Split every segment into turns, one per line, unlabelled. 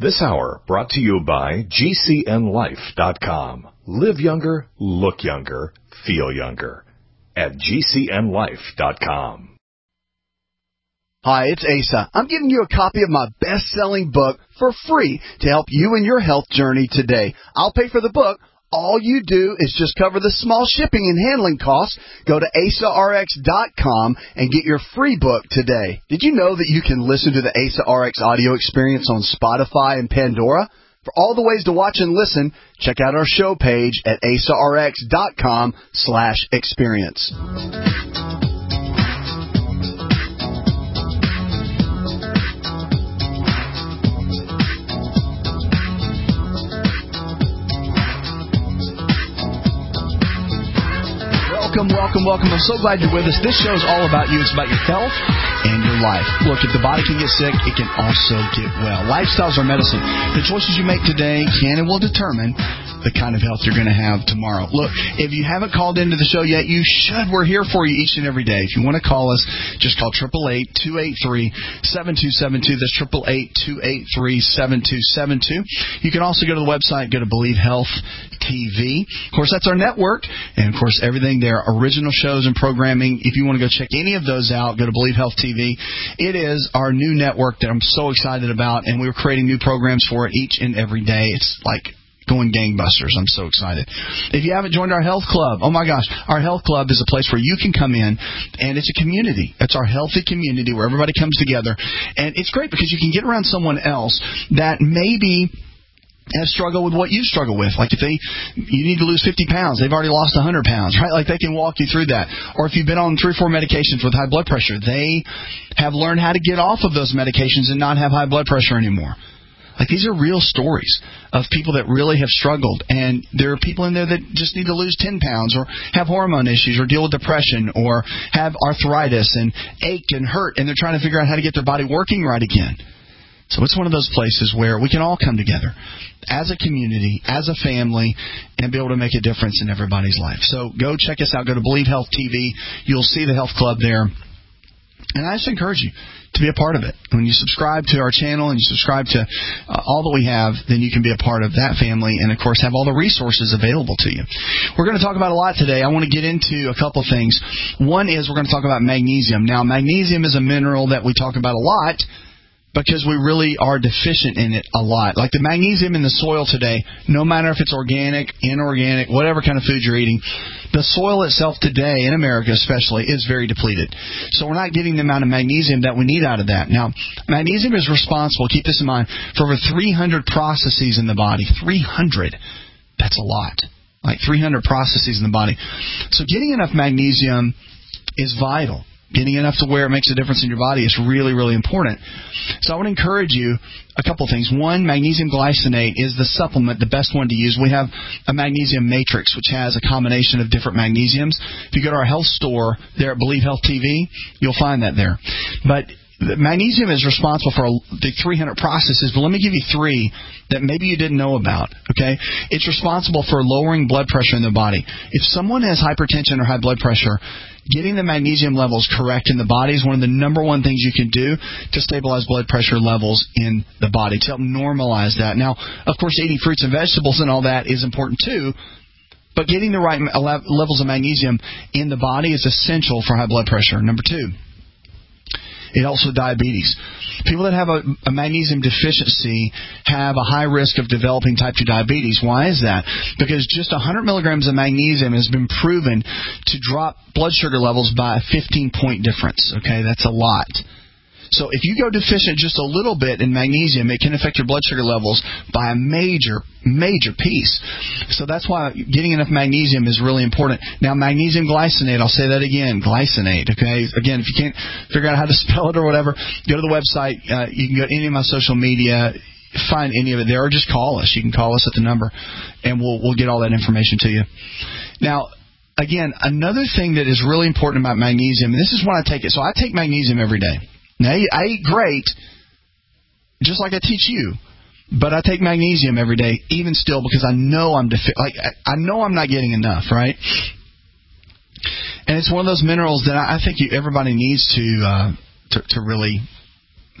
This hour brought to you by GCNLife.com. Live younger, look younger, feel younger. At GCNLife.com.
Hi, it's Asa. I'm giving you a copy of my best-selling book for free to help you in your health journey today. I'll pay for the book. All you do is just cover the small shipping and handling costs. Go to AsaRx.com and get your free book today. Did you know that you can listen to the Asa RX audio experience on Spotify and Pandora? For all the ways to watch and listen, check out our show page at AsaRx.com/experience. Welcome. I'm so glad you're with us. This show is all about you. It's about your health and your life. Look, if the body can get sick, it can also get well. Lifestyles are medicine. The choices you make today can and will determine the kind of health you're going to have tomorrow. Look, if you haven't called into the show yet, you should. We're here for you each and every day. If you want to call us, just call 888-283-7272. That's 888-283-7272. You can also go to the website, go to Believe Health TV. Of course, that's our network. And, of course, everything there, original shows and programming. If you want to go check any of those out, go to Believe Health TV. It is our new network that I'm so excited about, and we're creating new programs for it each and every day. It's like going gangbusters. I'm so excited. If you haven't joined our health club, oh my gosh, our health club is a place where you can come in, and it's a community. It's our healthy community where everybody comes together, and it's great because you can get around someone else that maybe has struggled with what you struggle with. Like if you need to lose 50 pounds, they've already lost 100 pounds, right? Like they can walk you through that. Or if you've been on 3 or 4 medications with high blood pressure, they have learned how to get off of those medications and not have high blood pressure anymore. Like these are real stories of people that really have struggled, and there are people in there that just need to lose 10 pounds or have hormone issues or deal with depression or have arthritis and ache and hurt, and they're trying to figure out how to get their body working right again. So it's one of those places where we can all come together as a community, as a family, and be able to make a difference in everybody's life. So go check us out. Go to Believe Health TV. You'll see the health club there. And I just encourage you to be a part of it. When you subscribe to our channel and you subscribe to all that we have, then you can be a part of that family and, of course, have all the resources available to you. We're going to talk about a lot today. I want to get into a couple things. One is we're going to talk about magnesium. Now, magnesium is a mineral that we talk about a lot because we really are deficient in it a lot. Like the magnesium in the soil today, no matter if it's organic, inorganic, whatever kind of food you're eating, the soil itself today, in America especially, is very depleted. So we're not getting the amount of magnesium that we need out of that. Now, magnesium is responsible, keep this in mind, for over 300 processes in the body. 300. That's a lot. Like 300 processes in the body. So getting enough magnesium is vital. Getting enough to where it makes a difference in your body is really, really important. So I want to encourage you a couple things. One, magnesium glycinate is the supplement, the best one to use. We have a magnesium matrix, which has a combination of different magnesiums. If you go to our health store there at Believe Health TV, you'll find that there. But the magnesium is responsible for the 300 processes, but let me give you 3 that maybe you didn't know about, okay? It's responsible for lowering blood pressure in the body. If someone has hypertension or high blood pressure, getting the magnesium levels correct in the body is one of the number one things you can do to stabilize blood pressure levels in the body, to help normalize that. Now, of course, eating fruits and vegetables and all that is important too, but getting the right levels of magnesium in the body is essential for high blood pressure. Number 2. It also diabetes. People that have a magnesium deficiency have a high risk of developing type 2 diabetes. Why is that? Because just 100 milligrams of magnesium has been proven to drop blood sugar levels by a 15-point difference. Okay, that's a lot. So if you go deficient just a little bit in magnesium, it can affect your blood sugar levels by a major piece. So that's why getting enough magnesium is really important. Now, magnesium glycinate, I'll say that again, glycinate, okay? Again, if you can't figure out how to spell it or whatever, go to the website. You can go to any of my social media, find any of it there, or just call us. You can call us at the number, and we'll get all that information to you. Now, again, another thing that is really important about magnesium, and this is when I take it. So I take magnesium every day. Now, I eat great, just like I teach you, but I take magnesium every day, even still, because I know I know I'm not getting enough, right? And it's one of those minerals that I think everybody needs to really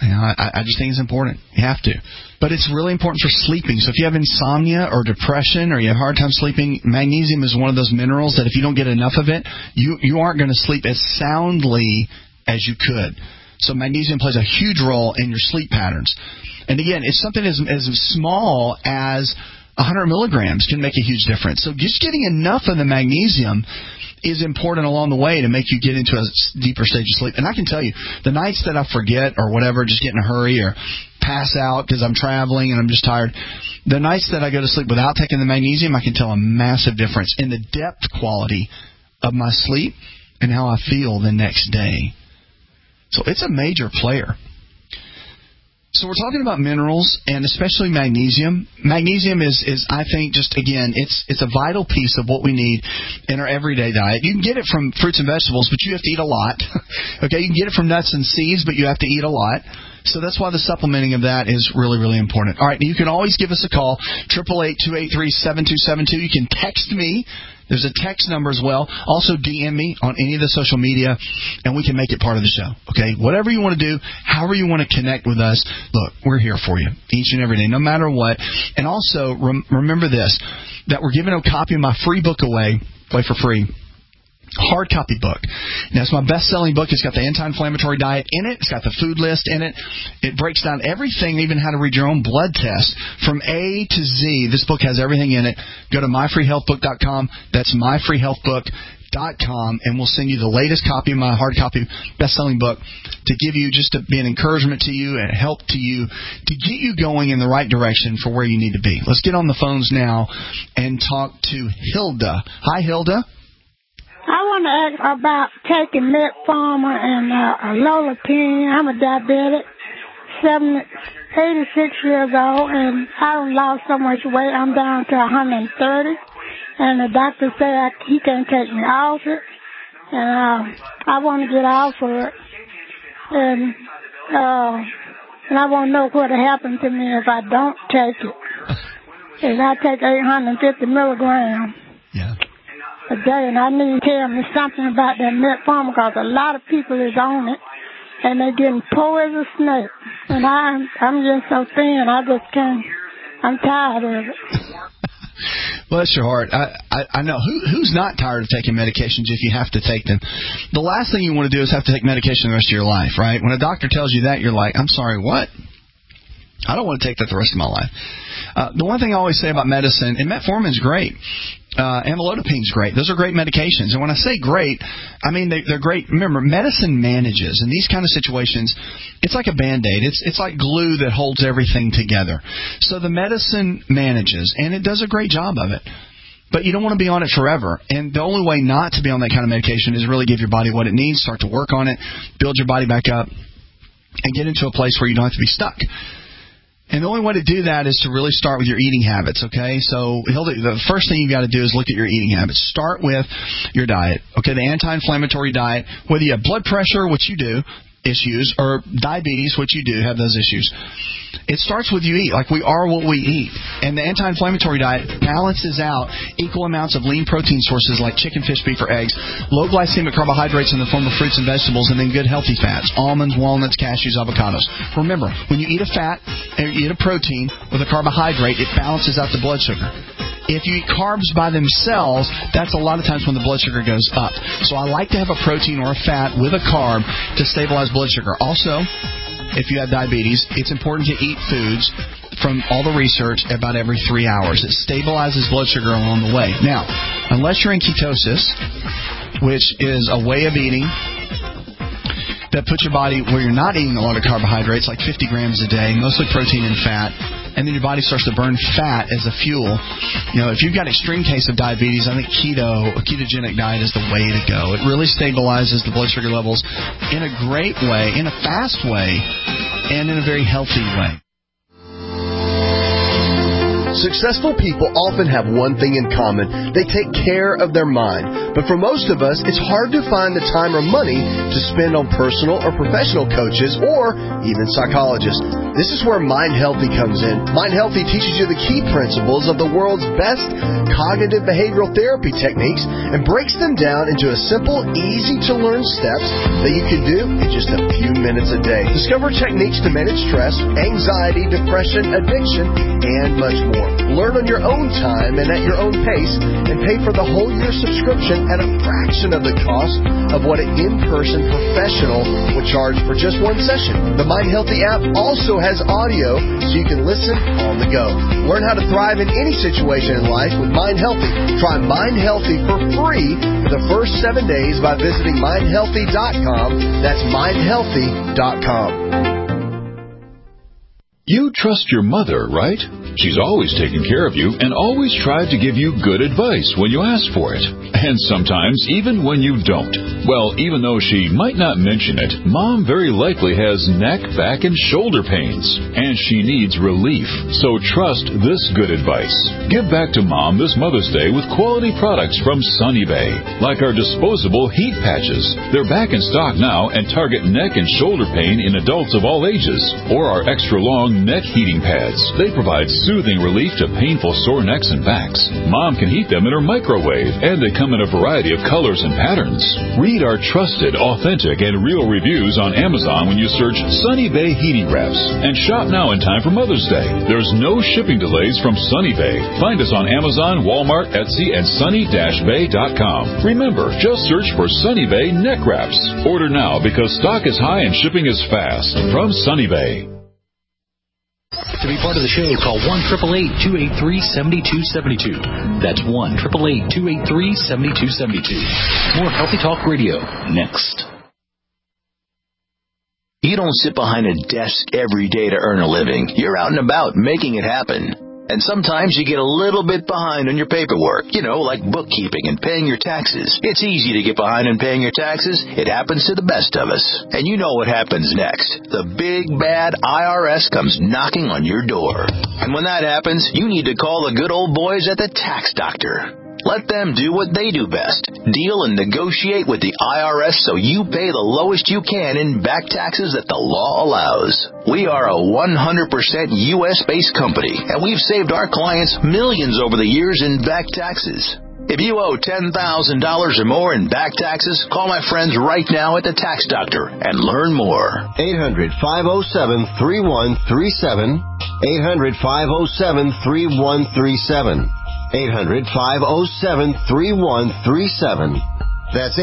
I just think it's important. You have to. But it's really important for sleeping. So if you have insomnia or depression or you have a hard time sleeping, magnesium is one of those minerals that if you don't get enough of it, you aren't going to sleep as soundly as you could. So magnesium plays a huge role in your sleep patterns. And again, it's something as small as 100 milligrams can make a huge difference. So just getting enough of the magnesium is important along the way to make you get into a deeper stage of sleep. And I can tell you, the nights that I forget or whatever, just get in a hurry or pass out because I'm traveling and I'm just tired, the nights that I go to sleep without taking the magnesium, I can tell a massive difference in the depth quality of my sleep and how I feel the next day. So it's a major player. So we're talking about minerals and especially magnesium. Magnesium is I think, just again, it's a vital piece of what we need in our everyday diet. You can get it from fruits and vegetables, but you have to eat a lot. Okay, you can get it from nuts and seeds, but you have to eat a lot. So that's why the supplementing of that is really, really important. All right, you can always give us a call, 888-283-7272. You can text me. There's a text number as well. Also, DM me on any of the social media, and we can make it part of the show. Okay? Whatever you want to do, however you want to connect with us, look, we're here for you each and every day, no matter what. And also, remember this, that we're giving a copy of my free book away for free. Hard copy book. Now, it's my best-selling book. It's got the anti-inflammatory diet in it. It's got the food list in it. It breaks down everything, even how to read your own blood test from A to Z. This book has everything in it. Go to myfreehealthbook.com. That's myfreehealthbook.com, and we'll send you the latest copy of my hard copy best-selling book to give you, just to be an encouragement to you and help to you to get you going in the right direction for where you need to be. Let's get on the phones now and talk to Hilda. Hi, Hilda.
I want to ask about taking metformin and lolopine. I'm a diabetic, 86 years old, and I've lost so much weight. I'm down to 130, and the doctor said he can't take me off it, and I want to get off of it, and I want to know what will happen to me if I don't take it. If I take 850 milligrams.
Yeah.
A day, and I need to tell me something about that metformin because a lot of people is on it, and they're getting poor as a snake. And I'm just so thin, I just can't. I'm tired of it.
Bless your heart. I know. Who's not tired of taking medications if you have to take them? The last thing you want to do is have to take medication the rest of your life, right? When a doctor tells you that, you're like, I'm sorry, what? I don't want to take that the rest of my life. The one thing I always say about medicine, and metformin is great. Amlodipine is great. Those are great medications. And when I say great, I mean they're great. Remember, medicine manages. In these kind of situations, it's like a Band-Aid. It's like glue that holds everything together. So the medicine manages, and it does a great job of it. But you don't want to be on it forever. And the only way not to be on that kind of medication is really give your body what it needs, start to work on it, build your body back up, and get into a place where you don't have to be stuck. And the only way to do that is to really start with your eating habits, okay? So the first thing you've got to do is look at your eating habits. Start with your diet, okay? The anti-inflammatory diet, whether you have blood pressure, which you do, issues, or diabetes, which you do have those issues. It starts with you eat. Like, we are what we eat. And the anti-inflammatory diet balances out equal amounts of lean protein sources like chicken, fish, beef, or eggs, low glycemic carbohydrates in the form of fruits and vegetables, and then good healthy fats, almonds, walnuts, cashews, avocados. Remember, when you eat a fat and you eat a protein with a carbohydrate, it balances out the blood sugar. If you eat carbs by themselves, that's a lot of times when the blood sugar goes up. So I like to have a protein or a fat with a carb to stabilize blood sugar. Also, if you have diabetes, it's important to eat foods from all the research about every 3 hours. It stabilizes blood sugar along the way. Now, unless you're in ketosis, which is a way of eating that puts your body where you're not eating a lot of carbohydrates, like 50 grams a day, mostly protein and fat, and then your body starts to burn fat as a fuel. You know, if you've got extreme case of diabetes, I think a ketogenic diet is the way to go. It really stabilizes the blood sugar levels in a great way, in a fast way, and in a very healthy way.
Successful people often have one thing in common. They take care of their mind. But for most of us, it's hard to find the time or money to spend on personal or professional coaches or even psychologists. This is where Mind Healthy comes in. Mind Healthy teaches you the key principles of the world's best cognitive behavioral therapy techniques and breaks them down into a simple, easy-to-learn steps that you can do in just a few minutes a day. Discover techniques to manage stress, anxiety, depression, addiction, and much more. Learn on your own time and at your own pace, and pay for the whole year subscription at a fraction of the cost of what an in-person professional would charge for just one session. The Mind Healthy app also has audio so you can listen on the go. Learn how to thrive in any situation in life with Mind Healthy. Try Mind Healthy for free for the first 7 days by visiting mindhealthy.com. That's mindhealthy.com.
You trust your mother, right? She's always taken care of you and always tried to give you good advice when you ask for it. And sometimes even when you don't. Well, even though she might not mention it, Mom very likely has neck, back, and shoulder pains. And she needs relief. So trust this good advice. Give back to Mom this Mother's Day with quality products from Sunny Bay. Like our disposable heat patches. They're back in stock now and target neck and shoulder pain in adults of all ages. Or our extra long neck heating pads. They provide soothing relief to painful sore necks and backs. Mom can heat them in her microwave, and they come in a variety of colors and patterns. Read our trusted, authentic, and real reviews on Amazon when you search Sunny Bay Heating Wraps. And shop now in time for Mother's Day. There's no shipping delays from Sunny Bay. Find us on Amazon, Walmart, Etsy, and sunny-bay.com. Remember, just search for Sunny Bay Neck Wraps. Order now because stock is high and shipping is fast. From Sunny Bay.
To be part of the show, call 1-888-283-7272. That's 1-888-283-7272. More Healthy Talk Radio next.
You don't sit behind a desk every day to earn a living. You're out and about making it happen. And sometimes you get a little bit behind on your paperwork, like bookkeeping and paying your taxes. It's easy to get behind on paying your taxes. It happens to the best of us. And you know what happens next. The big, bad IRS comes knocking on your door. And when that happens, you need to call the good old boys at the Tax Doctor. Let them do what they do best. Deal and negotiate with the IRS so you pay the lowest you can in back taxes that the law allows. We are a 100% U.S.-based company, and we've saved our clients millions over the years in back taxes. If you owe $10,000 or more in back taxes, call my friends right now at the Tax Doctor and learn more.
800-507-3137. 800-507-3137. 800-507-3137. That's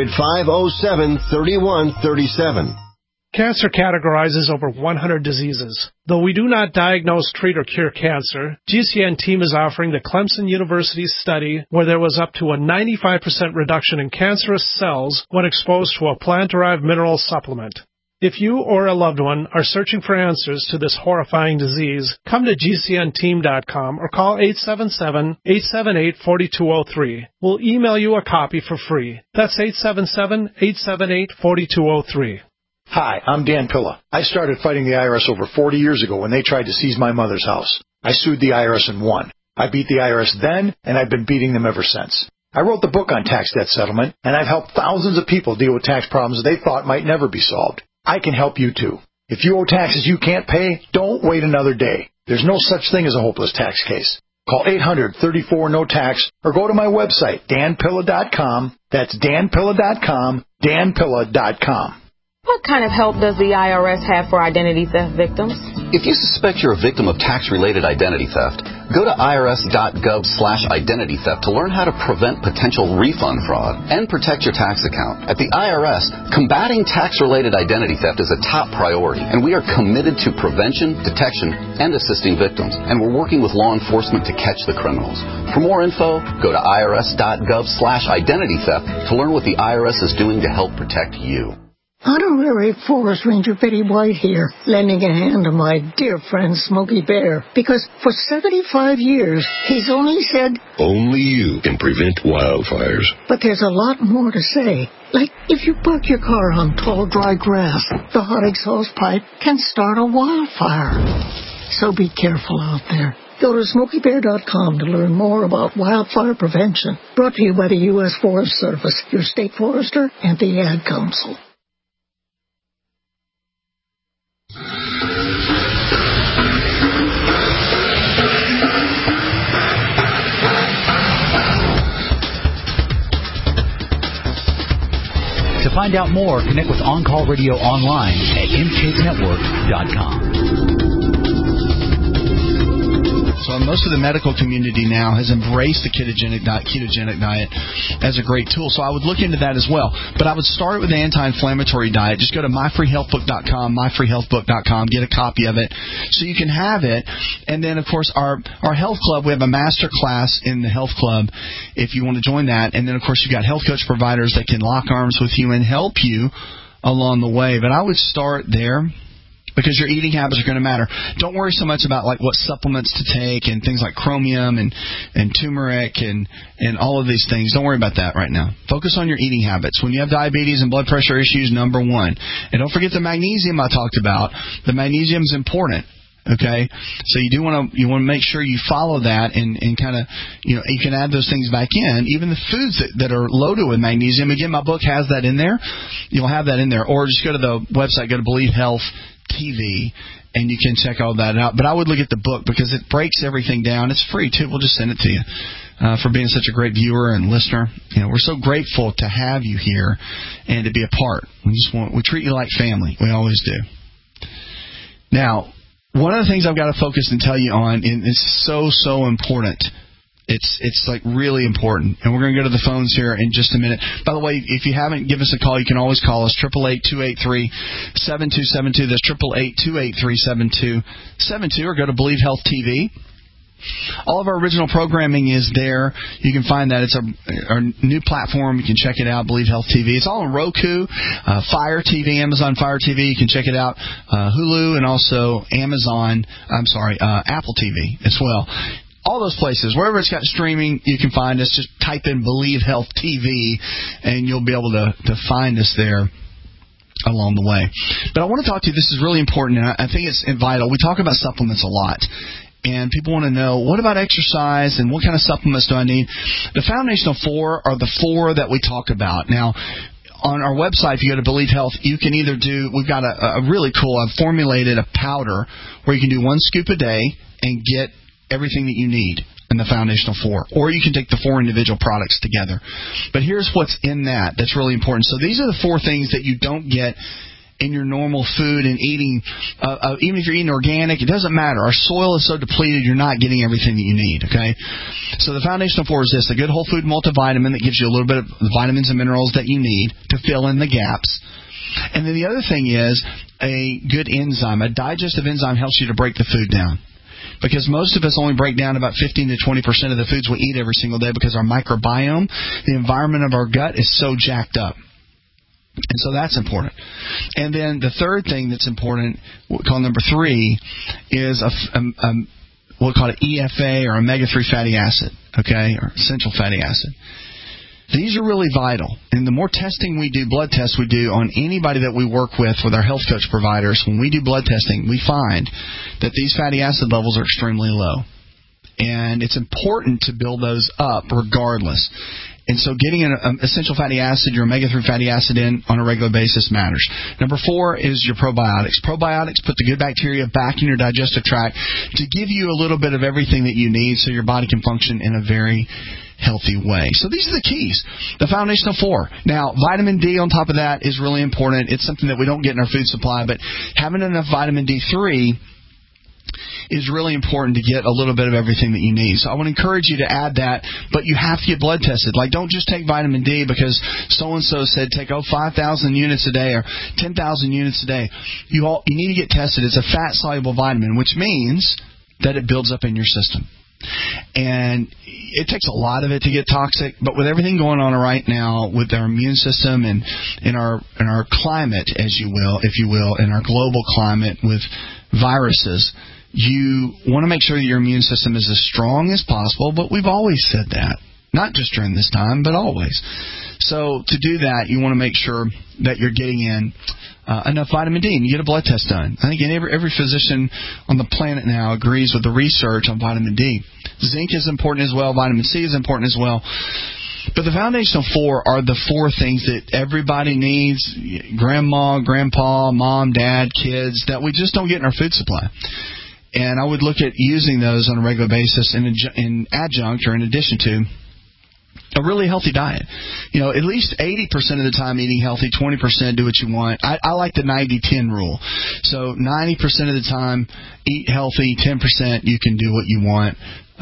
800-507-3137.
Cancer categorizes over 100 diseases. Though we do not diagnose, treat, or cure cancer, GCN team is offering the Clemson University study where there was up to a 95% reduction in cancerous cells when exposed to a plant-derived mineral supplement. If you or a loved one are searching for answers to this horrifying disease, come to GCNteam.com or call 877-878-4203. We'll email you a copy for free. That's 877-878-4203.
Hi, I'm Dan Pilla. I started fighting the IRS over 40 years ago when they tried to seize my mother's house. I sued the IRS and won. I beat the IRS then, and I've been beating them ever since. I wrote the book on tax debt settlement, and I've helped thousands of people deal with tax problems they thought might never be solved. I can help you too. If you owe taxes you can't pay, don't wait another day. There's no such thing as a hopeless tax case. Call 800-34-NO-TAX or go to my website, danpilla.com. That's danpilla.com, danpilla.com.
What kind of help does the IRS have for identity theft victims?
If you suspect you're a victim of tax-related identity theft, go to irs.gov/identity theft to learn how to prevent potential refund fraud and protect your tax account. At the IRS, combating tax-related identity theft is a top priority, and we are committed to prevention, detection, and assisting victims. And we're working with law enforcement to catch the criminals. For more info, go to irs.gov/identity theft to learn what the IRS is doing to help protect you.
Honorary Forest Ranger Betty White here, lending a hand to my dear friend Smokey Bear, because for 75 years, he's only said,
only you can prevent wildfires.
But there's a lot more to say. Like, if you park your car on tall, dry grass, the hot exhaust pipe can start a wildfire. So be careful out there. Go to SmokeyBear.com to learn more about wildfire prevention. Brought to you by the U.S. Forest Service, your state forester, and the Ad Council.
To find out more, connect with On Call Radio online at MChaseNetwork.com.
So most of the medical community now has embraced the ketogenic diet as a great tool. So I would look into that as well. But I would start with the anti-inflammatory diet. Just go to myfreehealthbook.com, myfreehealthbook.com, get a copy of it so you can have it. And then, of course, our health club, we have a master class in the health club if you want to join that. And then, of course, you've got health coach providers that can lock arms with you and help you along the way. But I would start there, because your eating habits are going to matter. Don't worry so much about like what supplements to take and things like chromium and turmeric and all of these things. Don't worry about that right now. Focus on your eating habits. When you have diabetes and blood pressure issues, number one. And don't forget the magnesium I talked about. The magnesium is important. Okay, so you want to make sure you follow that and kind of, you can add those things back in. Even the foods that are loaded with magnesium. Again, my book has that in there. You'll have that in there. Or just go to the website, go to Believe Health TV, and you can check all that out. But I would look at the book because it breaks everything down. It's free too. We'll just send it to you. For being such a great viewer and listener, we're so grateful to have you here and to be a part. We treat you like family. We always do. Now, one of the things I've got to focus and tell you on, and it's so important. It's like really important. And we're going to go to the phones here in just a minute. By the way, if you haven't, give us a call. You can always call us, 888-283-7272. That's 888-283-7272. Or go to Believe Health TV. All of our original programming is there. You can find that. It's our new platform. You can check it out, Believe Health TV. It's all on Roku, Fire TV, Amazon Fire TV. You can check it out, Hulu, and also Apple TV as well. All those places, wherever it's got streaming, you can find us. Just type in Believe Health TV, and you'll be able to find us there along the way. But I want to talk to you. This is really important, and I think it's vital. We talk about supplements a lot. And people want to know, what about exercise and what kind of supplements do I need? The foundational four are the four that we talk about. Now, on our website, if you go to Believe Health, you can either we've got a really cool, I've formulated a powder where you can do 1 scoop a day and get everything that you need in the foundational four. Or you can take the 4 individual products together. But here's what's in that's really important. So these are the 4 things that you don't get in your normal food and eating. Even if you're eating organic, it doesn't matter. Our soil is so depleted, you're not getting everything that you need, okay? So the foundational four is this: a good whole food multivitamin that gives you a little bit of the vitamins and minerals that you need to fill in the gaps. And then the other thing is a good enzyme. A digestive enzyme helps you to break the food down. Because most of us only break down about 15 to 20% of the foods we eat every single day because our microbiome, the environment of our gut, is so jacked up. And so that's important. And then the third thing that's important, what we call number 3, is we'll call it EFA, or omega-3 fatty acid, okay, or essential fatty acid. These are really vital. And the more testing we do, blood tests we do on anybody that we work with our health coach providers, when we do blood testing, we find that these fatty acid levels are extremely low. And it's important to build those up regardless. And so getting an essential fatty acid, your omega-3 fatty acid in on a regular basis matters. Number 4 is your probiotics. Probiotics put the good bacteria back in your digestive tract to give you a little bit of everything that you need so your body can function in a very healthy way. So these are the keys, the foundational 4. Now, vitamin D on top of that is really important. It's something that we don't get in our food supply, but having enough vitamin D3 is really important to get a little bit of everything that you need. So I want to encourage you to add that, but you have to get blood tested. Like, don't just take vitamin D because so-and-so said take 5,000 units a day or 10,000 units a day. You need to get tested. It's a fat-soluble vitamin, which means that it builds up in your system. And it takes a lot of it to get toxic, but with everything going on right now with our immune system and in our climate, if you will, in our global climate with viruses, you want to make sure that your immune system is as strong as possible, but we've always said that. Not just during this time, but always. So to do that, you want to make sure that you're getting in enough vitamin D, and you get a blood test done. I think every physician on the planet now agrees with the research on vitamin D. Zinc is important as well. Vitamin C is important as well. But the foundational four are the four things that everybody needs, grandma, grandpa, mom, dad, kids, that we just don't get in our food supply. And I would look at using those on a regular basis in adjunct or in addition to a really healthy diet. At least 80% of the time eating healthy, 20% do what you want. I like the 90-10 rule. So 90% of the time eat healthy, 10% you can do what you want.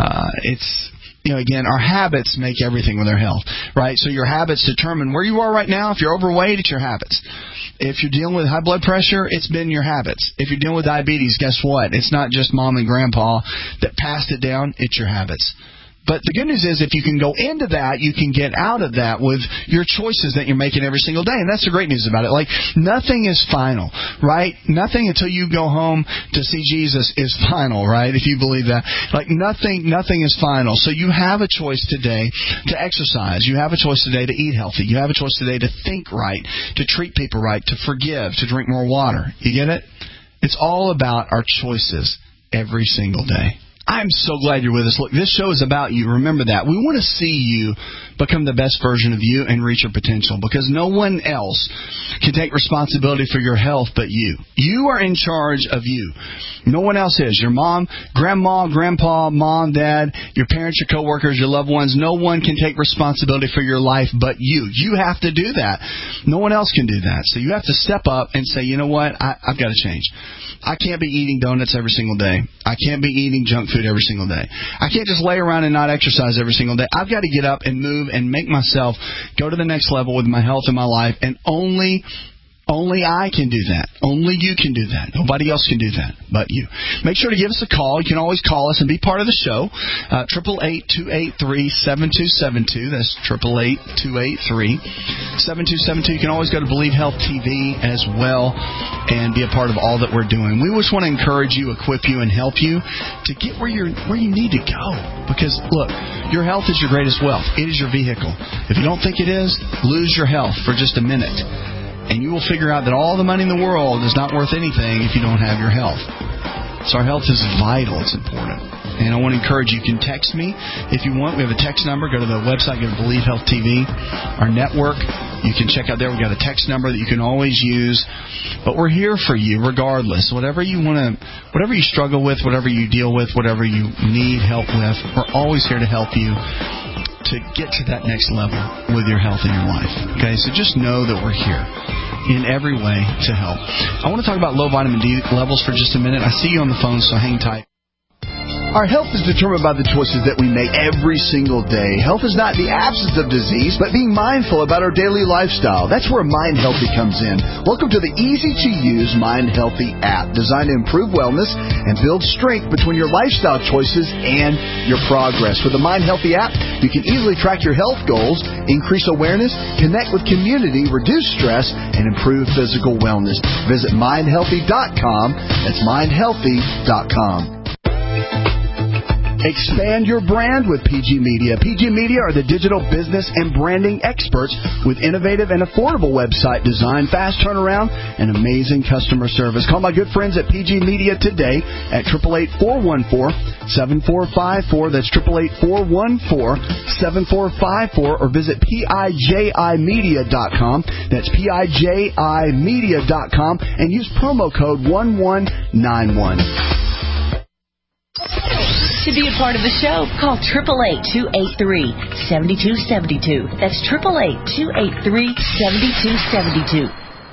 Again, our habits make everything with our health, right? So your habits determine where you are right now. If you're overweight, it's your habits. If you're dealing with high blood pressure, it's been your habits. If you're dealing with diabetes, guess what? It's not just mom and grandpa that passed it down. It's your habits. But the good news is if you can go into that, you can get out of that with your choices that you're making every single day. And that's the great news about it. Like, nothing is final, right? Nothing until you go home to see Jesus is final, right? If you believe that. Like, nothing is final. So you have a choice today to exercise. You have a choice today to eat healthy. You have a choice today to think right, to treat people right, to forgive, to drink more water. You get it? It's all about our choices every single day. I'm so glad you're with us. Look, this show is about you. Remember that. We want to see you become the best version of you and reach your potential, because no one else can take responsibility for your health but you. You are in charge of you. No one else is. Your mom, grandma, grandpa, mom, dad, your parents, your coworkers, your loved ones. No one can take responsibility for your life but you. You have to do that. No one else can do that. So you have to step up and say, you know what, I've got to change. I can't be eating donuts every single day. I can't be eating junk food every single day. I can't just lay around and not exercise every single day. I've got to get up and move and make myself go to the next level with my health and my life, and only I can do that. Only you can do that. Nobody else can do that but you. Make sure to give us a call. You can always call us and be part of the show. 888-283-7272. That's 888-283-7272. You can always go to Believe Health TV as well and be a part of all that we're doing. We just want to encourage you, equip you, and help you to get where you need to go. Because, look, your health is your greatest wealth. It is your vehicle. If you don't think it is, lose your health for just a minute. And you will figure out that all the money in the world is not worth anything if you don't have your health. So our health is vital. It's important. And I want to encourage you. You can text me if you want. We have a text number. Go to the website. Go to Believe Health TV, our network. You can check out there. We've got a text number that you can always use. But we're here for you regardless. Whatever you struggle with, whatever you deal with, whatever you need help with, we're always here to help you to get to that next level with your health and your life. Okay, so just know that we're here in every way to help. I want to talk about low vitamin D levels for just a minute. I see you on the phone, so hang tight.
Our health is determined by the choices that we make every single day. Health is not the absence of disease, but being mindful about our daily lifestyle. That's where Mind Healthy comes in. Welcome to the easy-to-use Mind Healthy app, designed to improve wellness and build strength between your lifestyle choices and your progress. With the Mind Healthy app, you can easily track your health goals, increase awareness, connect with community, reduce stress, and improve physical wellness. Visit mindhealthy.com. That's mindhealthy.com. Expand your brand with PG Media. PG Media are the digital business and branding experts with innovative and affordable website design, fast turnaround, and amazing customer service. Call my good friends at PG Media today at 888-414-7454. That's 888-414-7454, or visit PIJImedia.com. That's PIJImedia.com, and use promo code 1191.
To be a part of the show, call 888-283-7272. That's 888-283-7272.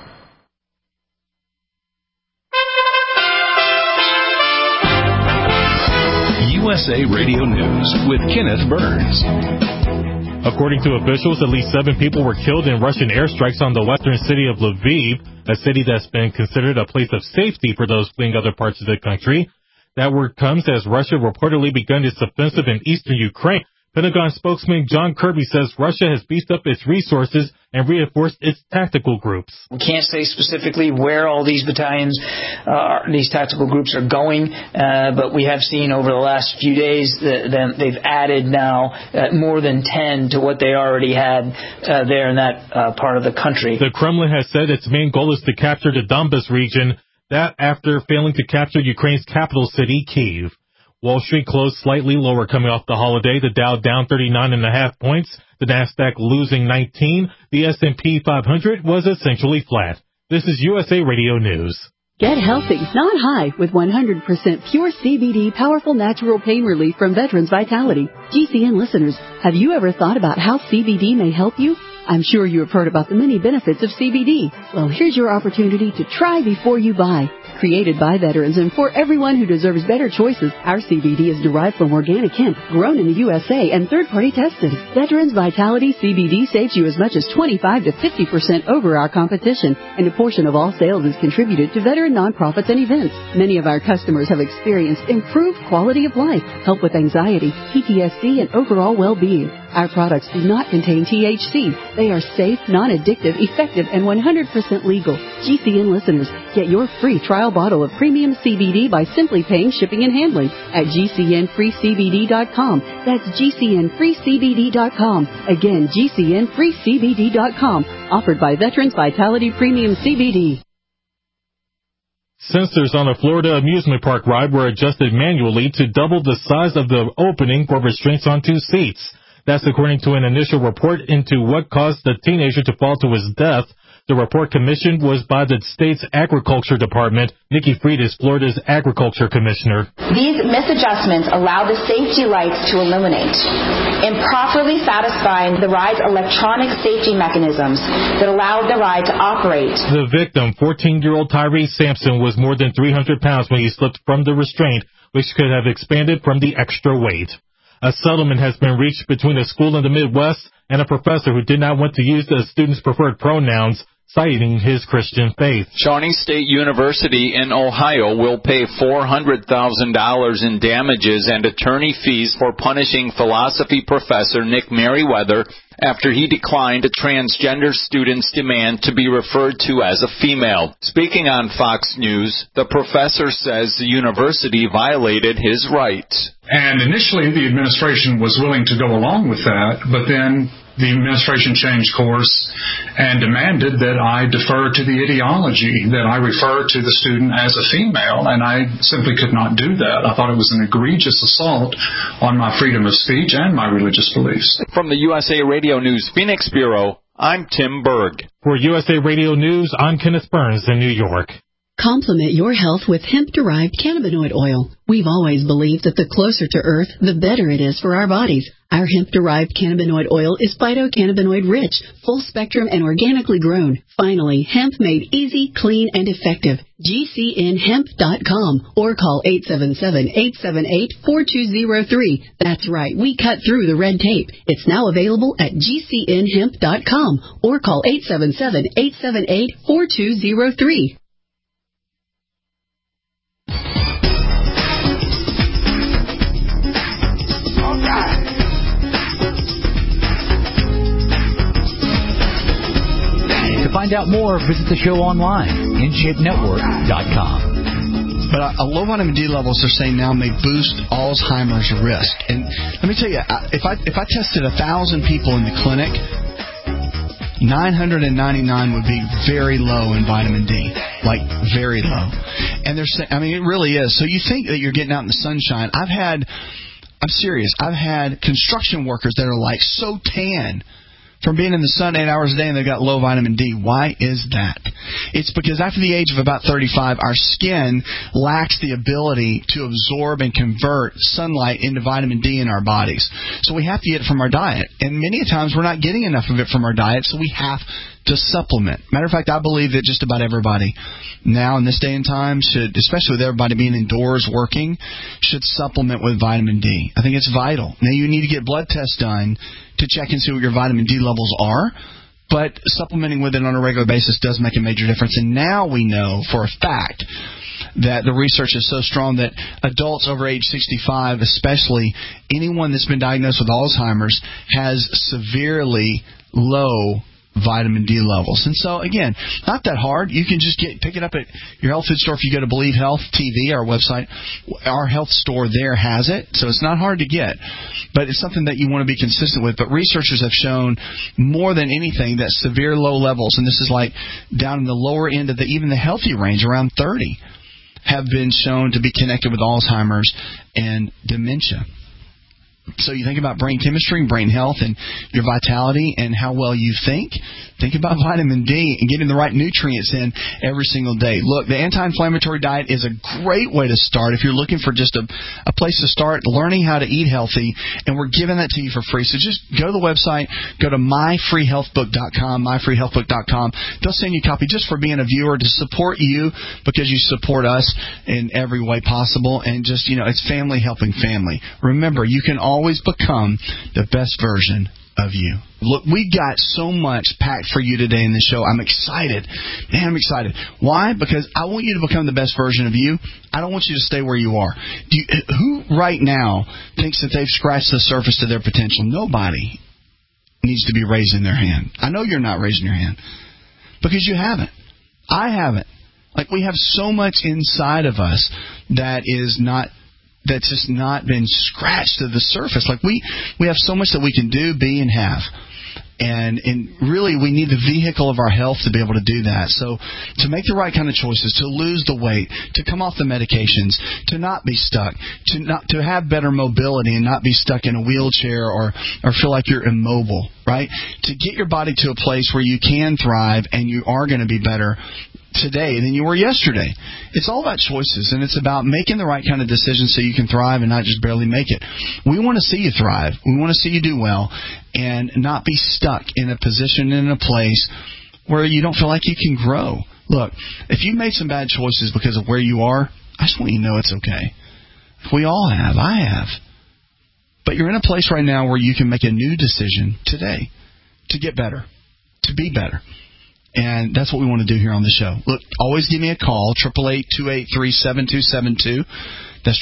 USA Radio News with Kenneth Burns.
According to officials, at least 7 people were killed in Russian airstrikes on the western city of Lviv, a city that's been considered a place of safety for those fleeing other parts of the country. That word comes as Russia reportedly begun its offensive in eastern Ukraine. Pentagon spokesman John Kirby says Russia has beefed up its resources and reinforced its tactical groups.
We can't say specifically where all these battalions, these tactical groups are going, but we have seen over the last few days that they've added now more than 10 to what they already had there in that part of the country.
The Kremlin has said its main goal is to capture the Donbas region, that after failing to capture Ukraine's capital city, Kyiv. Wall Street closed slightly lower coming off the holiday. The Dow down 39.5 points. The Nasdaq losing 19. The S&P 500 was essentially flat. This is USA Radio News.
Get healthy, not high, with 100% pure CBD powerful natural pain relief from Veterans Vitality. GCN listeners, have you ever thought about how CBD may help you? I'm sure you have heard about the many benefits of CBD. Well, here's your opportunity to try before you buy. Created by veterans and for everyone who deserves better choices, our CBD is derived from organic hemp, grown in the USA and third-party tested. Veterans Vitality CBD saves you as much as 25 to 50% over our competition, and a portion of all sales is contributed to veteran nonprofits and events. Many of our customers have experienced improved quality of life, help with anxiety, PTSD, and overall well-being. Our products do not contain THC. They are safe, non-addictive, effective, and 100% legal. GCN listeners, get your free trial bottle of premium CBD by simply paying shipping and handling at GCNFreeCBD.com. That's GCNFreeCBD.com. Again, GCNFreeCBD.com. Offered by Veterans Vitality Premium CBD.
Sensors on a Florida amusement park ride were adjusted manually to double the size of the opening for restraints on 2 seats. That's according to an initial report into what caused the teenager to fall to his death. The report commissioned was by the state's Agriculture Department. Nikki Fried is Florida's Agriculture Commissioner.
These misadjustments allow the safety lights to illuminate, improperly satisfying the ride's electronic safety mechanisms that allow the ride to operate.
The victim, 14-year-old Tyrese Sampson, was more than 300 pounds when he slipped from the restraint, which could have expanded from the extra weight. A settlement has been reached between a school in the Midwest and a professor who did not want to use the students' preferred pronouns, citing his Christian faith.
Shawnee State University in Ohio will pay $400,000 in damages and attorney fees for punishing philosophy professor Nick Merriweather after he declined a transgender student's demand to be referred to as a female. Speaking on Fox News, the professor says the university violated his rights.
And initially, the administration was willing to go along with that, but then the administration changed course and demanded that I defer to the ideology, that I refer to the student as a female, and I simply could not do that. I thought it was an egregious assault on my freedom of speech and my religious beliefs.
From the USA Radio News Phoenix Bureau, I'm Tim Berg.
For USA Radio News, I'm Kenneth Burns in New York.
Complement your health with hemp-derived cannabinoid oil. We've always believed that the closer to Earth, the better it is for our bodies. Our hemp-derived cannabinoid oil is phytocannabinoid-rich, full-spectrum, and organically grown. Finally, hemp made easy, clean, and effective. GCNHemp.com or call 877-878-4203. That's right, we cut through the red tape. It's now available at GCNHemp.com or call 877-878-4203.
To find out more, visit the show online, InShapeNetwork.com.
But low vitamin D levels, they're saying now, may boost Alzheimer's risk. And let me tell you, if I tested 1,000 people in the clinic, 999 would be very low in vitamin D, like very low. And they're saying, I mean, it really is. So you think that you're getting out in the sunshine. I'm serious. I've had construction workers that are like so tan from being in the sun 8 hours a day, and they've got low vitamin D. Why is that? It's because after the age of about 35, our skin lacks the ability to absorb and convert sunlight into vitamin D in our bodies. So we have to get it from our diet. And many times we're not getting enough of it from our diet, so we have to supplement. Matter of fact, I believe that just about everybody now in this day and time should, especially with everybody being indoors working, should supplement with vitamin D. I think it's vital. Now, you need to get blood tests done to check and see what your vitamin D levels are, but supplementing with it on a regular basis does make a major difference. And now we know for a fact that the research is so strong that adults over age 65, especially anyone that's been diagnosed with Alzheimer's, has severely low vitamin D levels. And so, again, not that hard. You can just pick it up at your health food store. If you go to Believe Health TV, our website, our health store there has it. So it's not hard to get. But it's something that you want to be consistent with. But researchers have shown more than anything that severe low levels, and this is like down in the lower end of even the healthy range, around 30, have been shown to be connected with Alzheimer's and dementia. So you think about brain chemistry, brain health, and your vitality and how well you think. Think about vitamin D and getting the right nutrients in every single day. Look, the anti-inflammatory diet is a great way to start if you're looking for just a place to start learning how to eat healthy, and we're giving that to you for free. So just go to the website, go to myfreehealthbook.com, myfreehealthbook.com. They'll send you a copy just for being a viewer to support you because you support us in every way possible, and just, it's family helping family. Remember, you can always become the best version of you. Look, we got so much packed for you today in the show. I'm excited. Man, I'm excited. Why? Because I want you to become the best version of you. I don't want you to stay where you are. Who right now thinks that they've scratched the surface to their potential? Nobody needs to be raising their hand. I know you're not raising your hand because you haven't. I haven't. Like, we have so much inside of us that's just not been scratched to the surface. Like, we have so much that we can do, be, and have. And really, we need the vehicle of our health to be able to do that. So to make the right kind of choices, to lose the weight, to come off the medications, to not be stuck, to have better mobility and not be stuck in a wheelchair or feel like you're immobile, right? To get your body to a place where you can thrive and you are going to be better today than you were yesterday. It's all about choices, and it's about making the right kind of decisions so you can thrive and not just barely make it. We want to see you thrive. We want to see you do well and not be stuck in a position, in a place where you don't feel like you can grow. Look, if you've made some bad choices because of where you are, I just want you to know it's okay. We all have. I have. But you're in a place right now where you can make a new decision today to get better, to be better. And that's what we want to do here on the show. Look, always give me a call, 888-283-7272. That's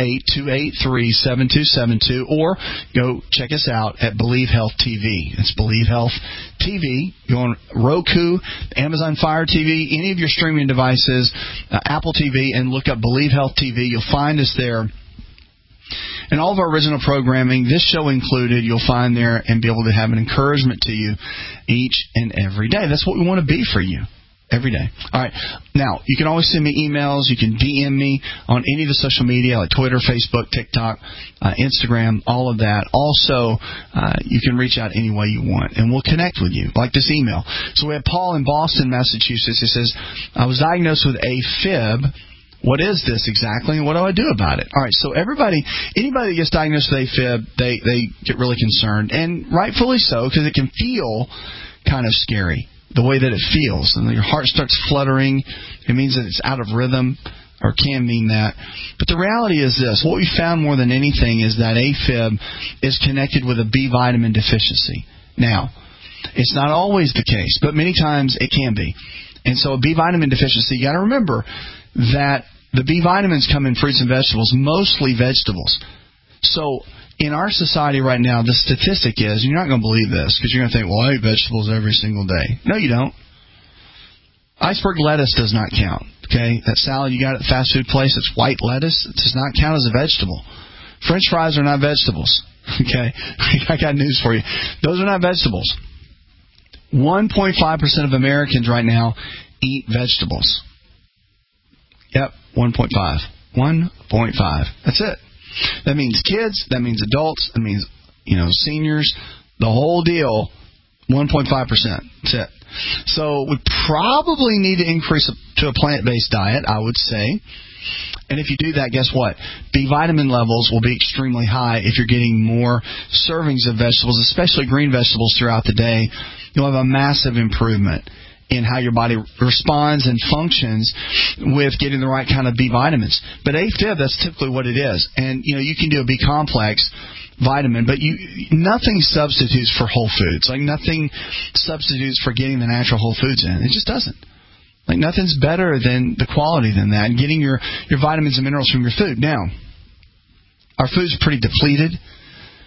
888-283-7272. Or go check us out at Believe Health TV. It's Believe Health TV. Go on Roku, Amazon Fire TV, any of your streaming devices, Apple TV, and look up Believe Health TV. You'll find us there. And all of our original programming, this show included, you'll find there and be able to have an encouragement to you each and every day. That's what we want to be for you every day. All right. Now, you can always send me emails. You can DM me on any of the social media like Twitter, Facebook, TikTok, Instagram, all of that. Also, you can reach out any way you want, and we'll connect with you, like this email. So we have Paul in Boston, Massachusetts. He says, I was diagnosed with AFib. What is this exactly, and what do I do about it? All right, so anybody that gets diagnosed with AFib, they get really concerned, and rightfully so, because it can feel kind of scary, the way that it feels. And your heart starts fluttering. It means that it's out of rhythm, or can mean that. But the reality is this. What we found more than anything is that AFib is connected with a B vitamin deficiency. Now, it's not always the case, but many times it can be. And so a B vitamin deficiency, you got to remember that the B vitamins come in fruits and vegetables, mostly vegetables. So in our society right now, the statistic is, and you're not going to believe this because you're going to think, well, I eat vegetables every single day. No, you don't. Iceberg lettuce does not count. Okay, that salad you got at the fast food place, it's white lettuce. It does not count as a vegetable. French fries are not vegetables. Okay, I got news for you. Those are not vegetables. 1.5% of Americans right now eat vegetables. Yep, 1.5. 1.5. That's it. That means kids. That means adults. That means, seniors. The whole deal, 1.5%. That's it. So we probably need to increase to a plant-based diet, I would say. And if you do that, guess what? B vitamin levels will be extremely high if you're getting more servings of vegetables, especially green vegetables throughout the day. You'll have a massive improvement in how your body responds and functions with getting the right kind of B vitamins. But AFib, that's typically what it is. And, you can do a B complex vitamin, but nothing substitutes for whole foods. Like, nothing substitutes for getting the natural whole foods in. It just doesn't. Like, nothing's better than the quality than that, and getting your vitamins and minerals from your food. Now, our food's pretty depleted.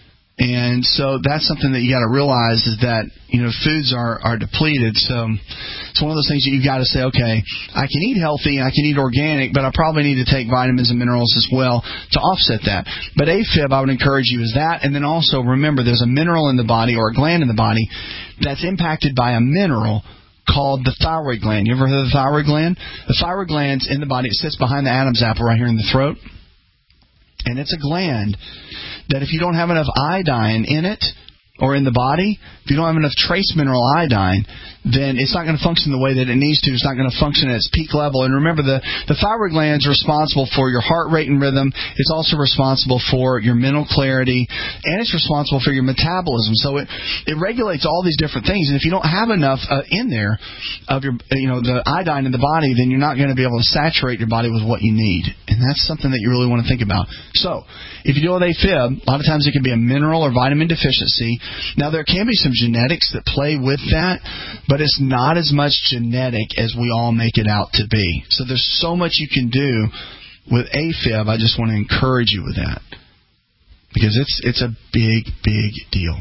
And so that's something that you got to realize is that, foods are depleted. So it's one of those things that you've got to say, okay, I can eat healthy and I can eat organic, but I probably need to take vitamins and minerals as well to offset that. But AFib, I would encourage you, is that. And then also remember there's a mineral in the body or a gland in the body that's impacted by a mineral called the thyroid gland. You ever heard of the thyroid gland? The thyroid gland's in the body. It sits behind the Adam's apple right here in the throat. And it's a gland that if you don't have enough iodine in it or in the body, if you don't have enough trace mineral iodine, then it's not going to function the way that it needs to. It's not going to function at its peak level. And remember, the thyroid gland is responsible for your heart rate and rhythm. It's also responsible for your mental clarity, and it's responsible for your metabolism. So it regulates all these different things. And if you don't have enough in there of your, the iodine in the body, then you're not going to be able to saturate your body with what you need. And that's something that you really want to think about. So if you deal with AFib, a lot of times it can be a mineral or vitamin deficiency. Now, there can be some genetics that play with that, but it's not as much genetic as we all make it out to be. So there's so much you can do with AFib. I just want to encourage you with that because it's a big, big deal.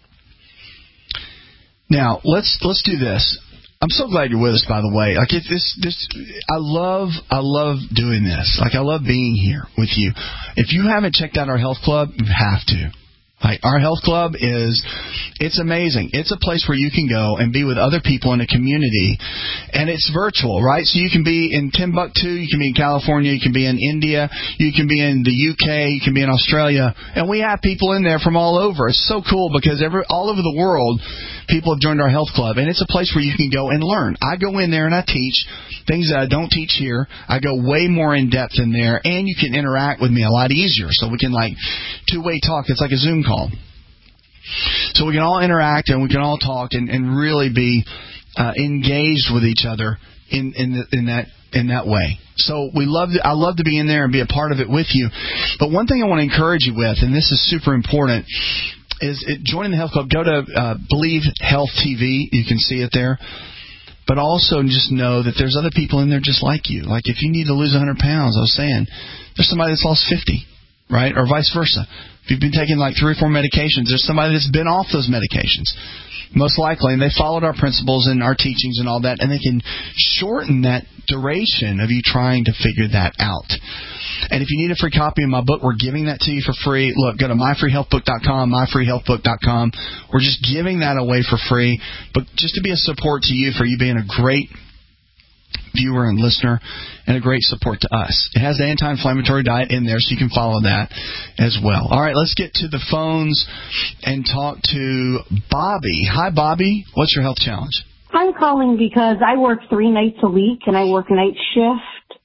Now, let's do this. I'm so glad you're with us, by the way. Like I love doing this. Like I love being here with you. If you haven't checked out our health club, you have to. Like our health club it's amazing. It's a place where you can go and be with other people in a community, and it's virtual, right? So you can be in Timbuktu, you can be in California, you can be in India, you can be in the UK, you can be in Australia, and we have people in there from all over. It's so cool because all over the world, people have joined our health club, and it's a place where you can go and learn. I go in there and I teach things that I don't teach here. I go way more in depth in there, and you can interact with me a lot easier. So we can two-way talk. It's like a Zoom call. So we can all interact and we can all talk and really be engaged with each other in that way. So I love to be in there and be a part of it with you. But one thing I want to encourage you with, and this is super important, is joining the health club. Go to Believe Health TV. You can see it there. But also just know that there's other people in there just like you. Like if you need to lose 100 pounds, I was saying, there's somebody that's lost 50, right? Or vice versa. If you've been taking 3 or 4 medications, there's somebody that's been off those medications. Most likely, and they followed our principles and our teachings and all that, and they can shorten that duration of you trying to figure that out. And if you need a free copy of my book, we're giving that to you for free. Look, go to myfreehealthbook.com, myfreehealthbook.com. We're just giving that away for free, but just to be a support to you for you being a great viewer and listener and a great support to us. It has the anti-inflammatory diet in there, so you can follow that as well. All right, let's get to the phones and talk to Bobby. Hi, Bobby. What's your health challenge?
I'm calling because I work 3 nights a week, and I work night shift.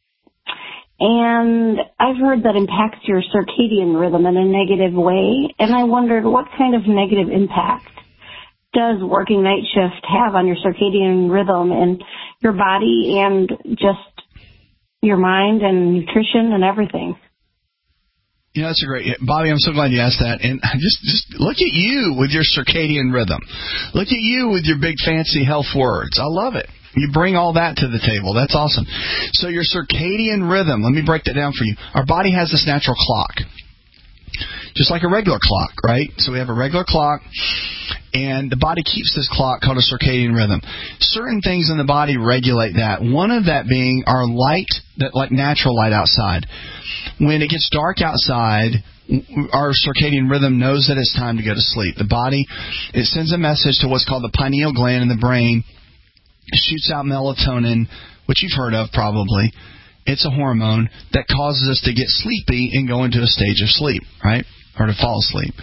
And I've heard that impacts your circadian rhythm in a negative way, and I wondered what kind of negative impact does working night shift have on your circadian rhythm and your body and just your mind and nutrition and everything?
Yeah, that's a great, Bobby, I'm so glad you asked that. And just look at you with your circadian rhythm. Look at you with your big fancy health words. I love it. You bring all that to the table. That's awesome. So your circadian rhythm, let me break that down for you. Our body has this natural clock, just like a regular clock, right? So we have a regular clock, and the body keeps this clock called a circadian rhythm. Certain things in the body regulate that. One of that being our light, that like natural light outside. When it gets dark outside, our circadian rhythm knows that it's time to go to sleep. The body, it sends a message to what's called the pineal gland in the brain. It shoots out melatonin, which you've heard of probably. It's a hormone that causes us to get sleepy and go into a stage of sleep, right? Or to fall asleep.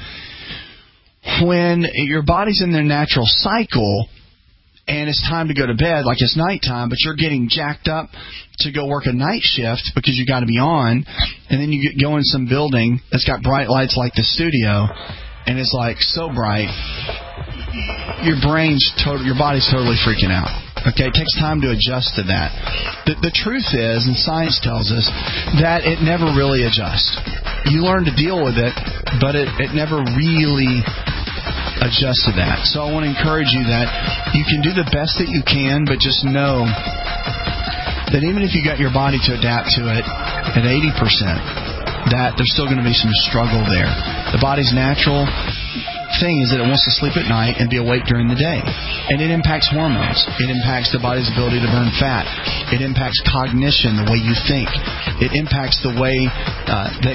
When your body's in their natural cycle and it's time to go to bed, like it's nighttime, but you're getting jacked up to go work a night shift because you got to be on, and then you go in some building that's got bright lights like the studio, and it's like so bright, your body's totally freaking out. Okay, it takes time to adjust to that. The truth is, and science tells us, that it never really adjusts. You learn to deal with it, but it never really adjusts to that. So I want to encourage you that you can do the best that you can, but just know that even if you got your body to adapt to it at 80%, that there's still going to be some struggle there. The body's natural thing is that it wants to sleep at night and be awake during the day. And it impacts hormones. It impacts the body's ability to burn fat. It impacts cognition, the way you think. It impacts the way that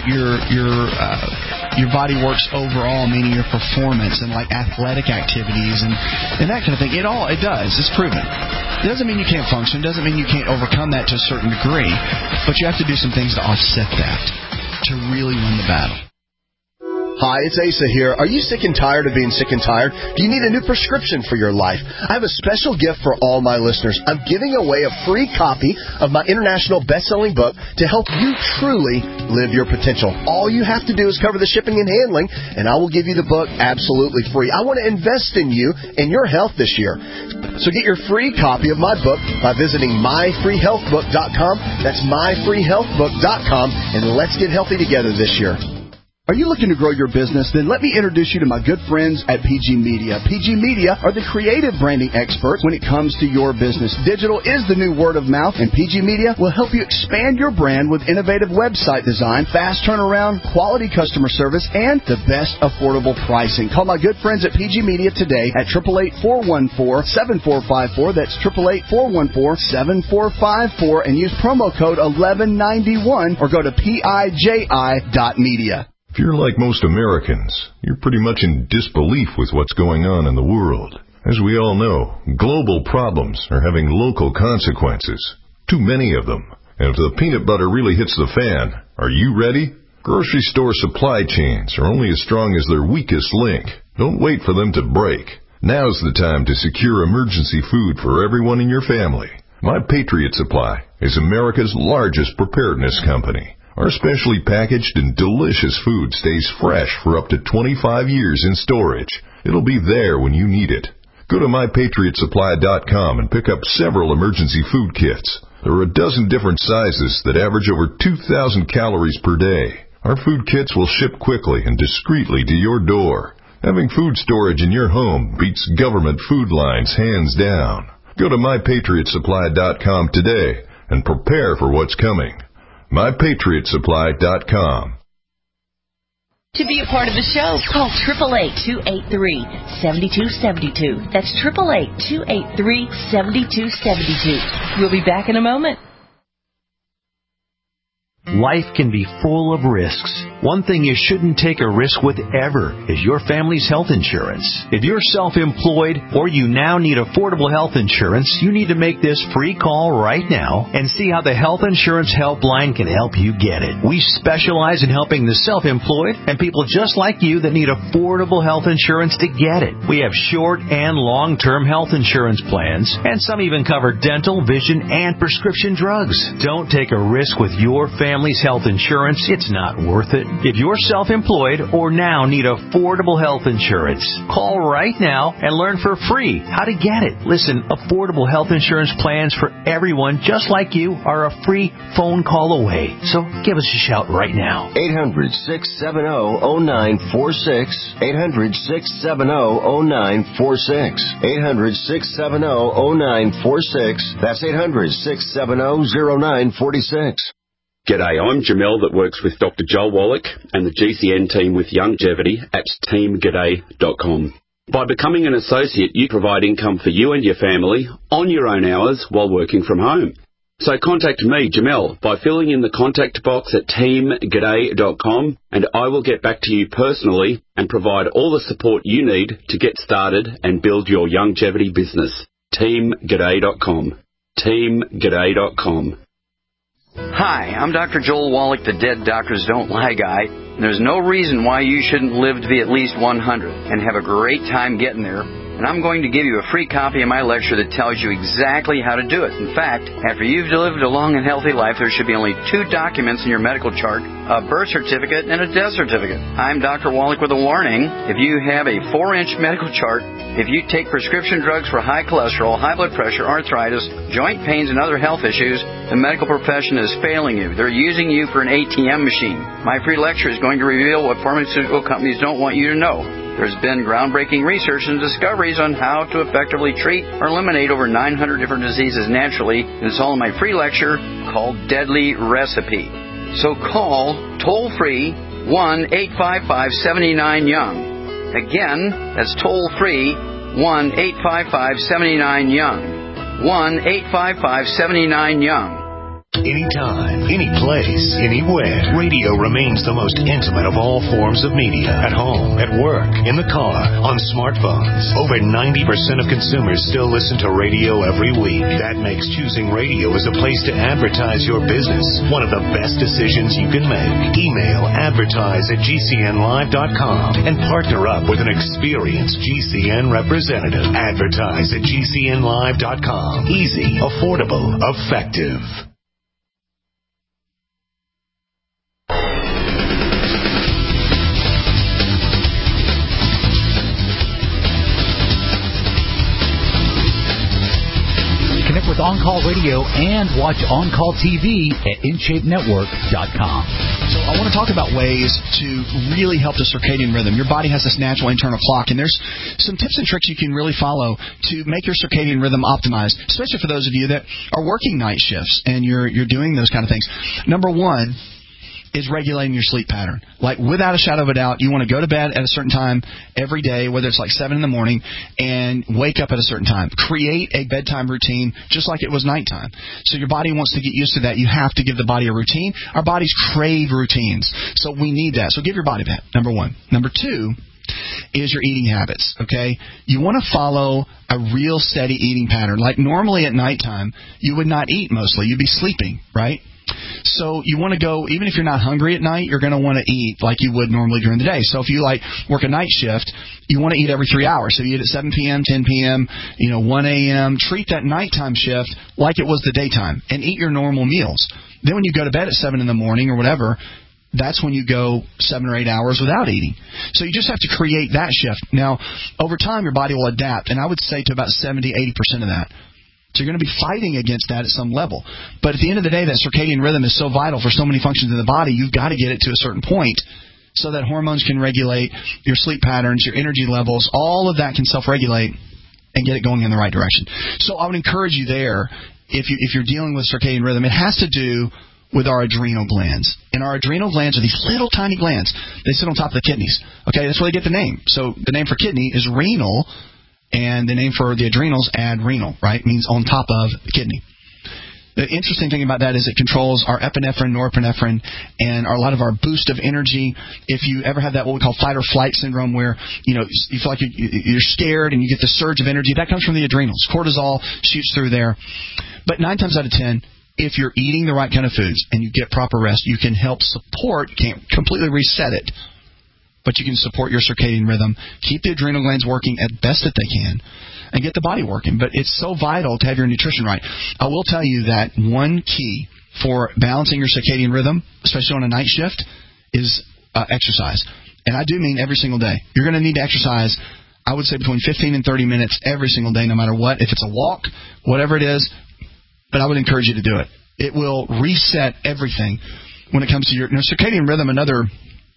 your body works overall, meaning your performance and like athletic activities and that kind of thing. It does. It's proven. It doesn't mean you can't function. It doesn't mean you can't overcome that to a certain degree. But you have to do some things to offset that to really win the battle.
Hi, it's Asa here. Are you sick and tired of being sick and tired? Do you need a new prescription for your life? I have a special gift for all my listeners. I'm giving away a free copy of my international best-selling book to help you truly live your potential. All you have to do is cover the shipping and handling, and I will give you the book absolutely free. I want to invest in you and your health this year. So get your free copy of my book by visiting myfreehealthbook.com. That's myfreehealthbook.com, and let's get healthy together this year. Are you looking to grow your business? Then let me introduce you to my good friends at PG Media. PG Media are the creative branding experts when it comes to your business. Digital is the new word of mouth, and PG Media will help you expand your brand with innovative website design, fast turnaround, quality customer service, and the best affordable pricing. Call my good friends at PG Media today at 888-414-7454. That's 888-414-7454, and use promo code 1191 or go to PIJI.media.
If you're like most Americans, you're pretty much in disbelief with what's going on in the world. As we all know, global problems are having local consequences. Too many of them. And if the peanut butter really hits the fan, are you ready? Grocery store supply chains are only as strong as their weakest link. Don't wait for them to break. Now's the time to secure emergency food for everyone in your family. My Patriot Supply is America's largest preparedness company. Our specially packaged and delicious food stays fresh for up to 25 years in storage. It'll be there when you need it. Go to MyPatriotSupply.com and pick up several emergency food kits. There are a dozen different sizes that average over 2,000 calories per day. Our food kits will ship quickly and discreetly to your door. Having food storage in your home beats government food lines hands down. Go to MyPatriotSupply.com today and prepare for what's coming. MyPatriotSupply.com.
To be a part of the show, call 888-283-7272. That's 888-283-7272. We'll be back in a moment.
Life can be full of risks. One thing you shouldn't take a risk with ever is your family's health insurance. If you're self-employed or you now need affordable health insurance, you need to make this free call right now and see how the Health Insurance Helpline can help you get it. We specialize in helping the self-employed and people just like you that need affordable health insurance to get it. We have short and long-term health insurance plans, and some even cover dental, vision, and prescription drugs. Don't take a risk with your family's health insurance. It's not worth it. If you're self-employed or now need affordable health insurance, call right now and learn for free how to get it. Listen, affordable health insurance plans for everyone just like you are a free phone call away. So give us a shout right now.
800-670-0946. 800-670-0946. 800-670-0946. That's 800-670-0946.
G'day, I'm Jamel that works with Dr. Joel Wallach and the GCN team with Longevity at teamg'day.com. By becoming an associate, you provide income for you and your family on your own hours while working from home. So contact me, Jamel, by filling in the contact box at teamg'day.com, and I will get back to you personally and provide all the support you need to get started and build your longevity business. teamg'day.com. teamg'day.com.
Hi, I'm Dr. Joel Wallach, the Dead Doctors Don't Lie guy. There's no reason why you shouldn't live to be at least 100 and have a great time getting there. And I'm going to give you a free copy of my lecture that tells you exactly how to do it. In fact, after you've lived a long and healthy life, there should be only 2 documents in your medical chart, a birth certificate and a death certificate. I'm Dr. Wallach with a warning. If you have a 4-inch medical chart, if you take prescription drugs for high cholesterol, high blood pressure, arthritis, joint pains, and other health issues, the medical profession is failing you. They're using you for an ATM machine. My free lecture is going to reveal what pharmaceutical companies don't want you to know. There's been groundbreaking research and discoveries on how to effectively treat or eliminate over 900 different diseases naturally, and it's all in my free lecture called Deadly Recipe. So call toll-free 1-855-79-YOUNG. Again, that's toll-free, 1-855-79-YOUNG. 1-855-79-YOUNG.
Anytime, any place, anywhere. Radio remains the most intimate of all forms of media. At home, at work, in the car, on smartphones. Over 90% of consumers still listen to radio every week. That makes choosing radio as a place to advertise your business one of the best decisions you can make. Email advertise@gcnlive.com and partner up with an experienced GCN representative. Advertise@gcnlive.com. Easy, affordable, effective.
Connect with On Call Radio and watch On Call TV at InShapeNetwork.com.
So I want to talk about ways to really help the circadian rhythm. Your body has this natural internal clock, and there's some tips and tricks you can really follow to make your circadian rhythm optimized, especially for those of you that are working night shifts and you're doing those kind of things. Number one is regulating your sleep pattern. Like, without a shadow of a doubt, you want to go to bed at a certain time every day, whether it's like 7 in the morning, and wake up at a certain time. Create a bedtime routine just like it was nighttime. So your body wants to get used to that. You have to give the body a routine. Our bodies crave routines, so we need that. So give your body that, number one. Number two is your eating habits, okay? You want to follow a real steady eating pattern. Like, normally at nighttime, you would not eat mostly. You'd be sleeping, right? So you want to go, even if you're not hungry at night, you're going to want to eat like you would normally during the day. So if you work a night shift, you want to eat every 3 hours. So you eat at 7 p.m., 10 p.m., 1 a.m. Treat that nighttime shift like it was the daytime and eat your normal meals. Then when you go to bed at 7 in the morning or whatever, that's when you go 7 or 8 hours without eating. So you just have to create that shift. Now, over time, your body will adapt, and I would say to about 70-80% of that. So you're going to be fighting against that at some level. But at the end of the day, that circadian rhythm is so vital for so many functions in the body, you've got to get it to a certain point so that hormones can regulate, your sleep patterns, your energy levels, all of that can self-regulate and get it going in the right direction. So I would encourage you there, if you're dealing with circadian rhythm, it has to do with our adrenal glands. And our adrenal glands are these little tiny glands. They sit on top of the kidneys. Okay, that's where they get the name. So the name for kidney is renal, and the name for the adrenals, adrenal, right, means on top of the kidney. The interesting thing about that is it controls our epinephrine, norepinephrine, and a lot of our boost of energy. If you ever have that, what we call fight or flight syndrome, where you feel like you're scared and you get the surge of energy, that comes from the adrenals. Cortisol shoots through there. But 9 times out of 10, if you're eating the right kind of foods and you get proper rest, you can help support, can't completely reset it, but you can support your circadian rhythm, keep the adrenal glands working at best that they can, and get the body working. But it's so vital to have your nutrition right. I will tell you that one key for balancing your circadian rhythm, especially on a night shift, is exercise. And I do mean every single day. You're going to need to exercise, I would say, between 15 and 30 minutes every single day, no matter what. If it's a walk, whatever it is, but I would encourage you to do it. It will reset everything when it comes to your circadian rhythm. Another